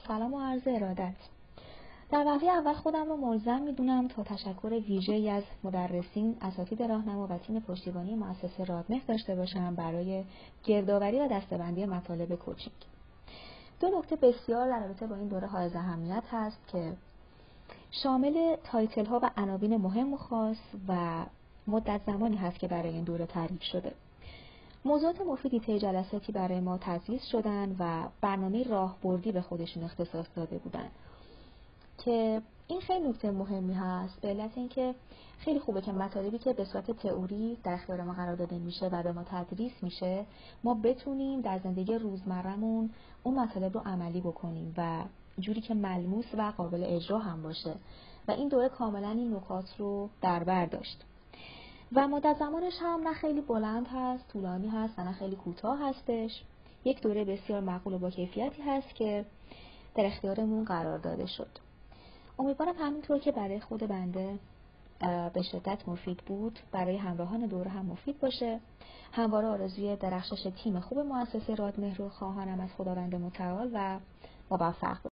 سلام و عرض ارادت. در وهله اول خودم رو ملزم میدونم تا تشکر ویژه‌ای از مدرسین، اساتید راهنما و تیم پشتیبانی مؤسسه رادمهر داشته باشم برای گردآوری و دسته‌بندی مطالب کوچینگ. دو نکته بسیار در رابطه با این دوره حائز اهمیت هست که شامل تایتل ها و عناوین مهم و خاص و مدت زمانی هست که برای این دوره تعریف شده. موضوعات مفیدی طی جلساتی برای ما تدریس شدن و برنامه راهبردی به خودشون اختصاص داده بودن که این خیلی نکته مهمی هست، به علت اینکه خیلی خوبه که مطالبی که به صورت تئوری در اختیار ما قرار داده میشه و به ما تدریس میشه ما بتونیم در زندگی روزمره‌مون اون مطالب رو عملی بکنیم و جوری که ملموس و قابل اجرا هم باشه و این دوره کاملا این نکات رو در بر داشت و مدت زمانش هم نه خیلی بلند هست، طولانی هست و نه خیلی کوتاه هستش. یک دوره بسیار معقول و با کیفیتی هست که در اختیارمون قرار داده شد. امیدوارم همینطور که برای خود بنده به شدت مفید بود، برای همراهان دوره هم مفید باشه. همواره آرزوی درخشش تیم خوب مؤسسه رادمهر رو خواهانم از خداوند متعال و موفق